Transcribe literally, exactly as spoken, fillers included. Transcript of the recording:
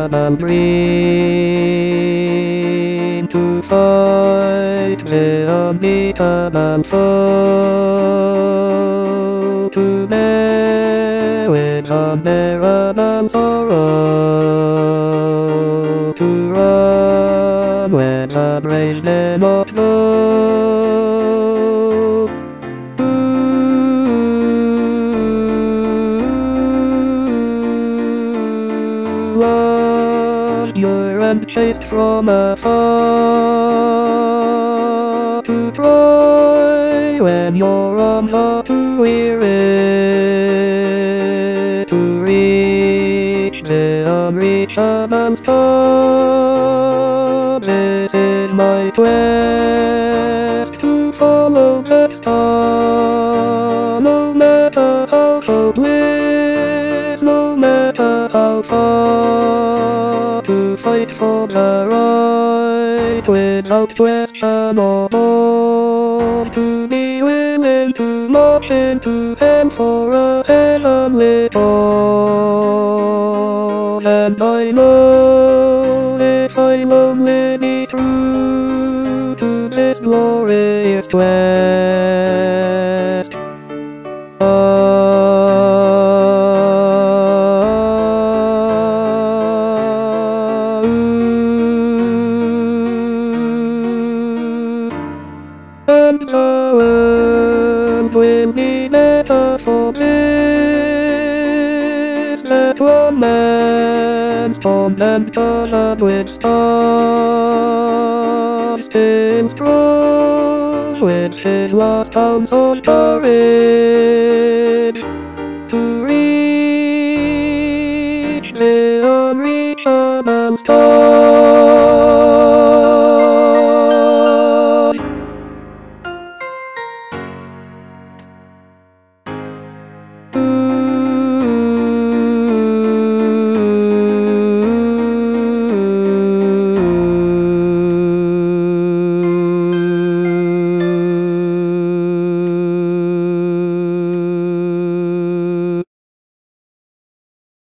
and dream to fight the unbeaten and foe, to bear with unbeaten and sorrow, to run when the brave dare not go. You're and chased from afar, to Troy when your arms are too weary, to reach the unreachable star. This is my quest, to follow that star, no matter how hopeless, no matter how far, to fight for the right without question or pause, to be willing to march into hell for a heavenly cause. And I know if I'll only be true to this glorious quest, and the world will be better for this, that one man's torn and covered with stars, still strong with his last ounce of courage, to reach the unreachable star.